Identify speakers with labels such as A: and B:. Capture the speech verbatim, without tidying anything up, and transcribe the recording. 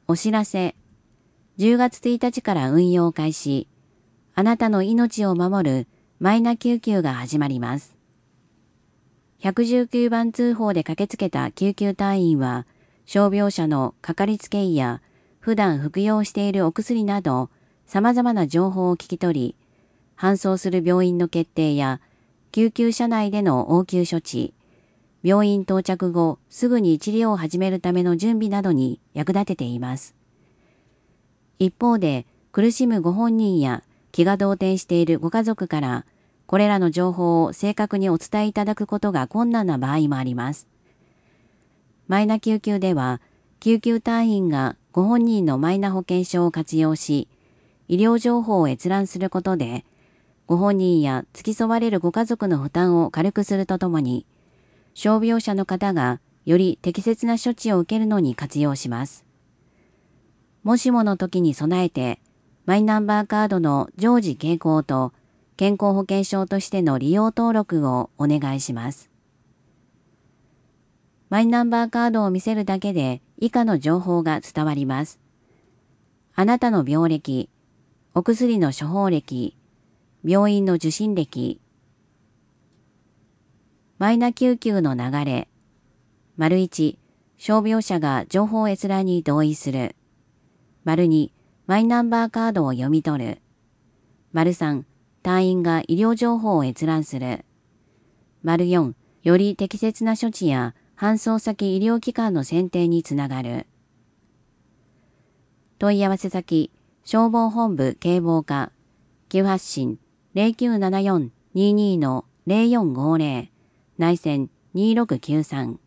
A: お知らせ。じゅうがつついたちから運用開始。あなたの命を守るマイナ救急が始まります。いちいちきゅうばん通報で駆けつけた救急隊員は、傷病者のかかりつけ医や普段服用しているお薬など様々な情報を聞き取り、搬送する病院の決定や救急車内での応急処置、病院到着後すぐに治療を始めるための準備などに役立てています。一方で苦しむご本人や気が動転しているご家族からこれらの情報を正確にお伝えいただくことが困難な場合もあります。マイナ救急では救急隊員がご本人のマイナ保険証を活用し、医療情報を閲覧することでご本人や付き添われるご家族の負担を軽くするとともに、傷病者の方がより適切な処置を受けるのに活用します。もしもの時に備えて、マイナンバーカードの常時携行と健康保険証としての利用登録をお願いします。マイナンバーカードを見せるだけで以下の情報が伝わります。あなたの病歴、お薬の処方歴、病院の受診歴、マイナ救急の流れ。丸いち、傷病者が情報閲覧に同意する。丸に、マイナンバーカードを読み取る。丸さん、隊員が医療情報を閲覧する。丸よん、より適切な処置や搬送先医療機関の選定につながる。問い合わせ先、消防本部警防課、急発進 ゼロきゅうななよんにーにーのゼロよんごゼロ、内線にーろくきゅうさん。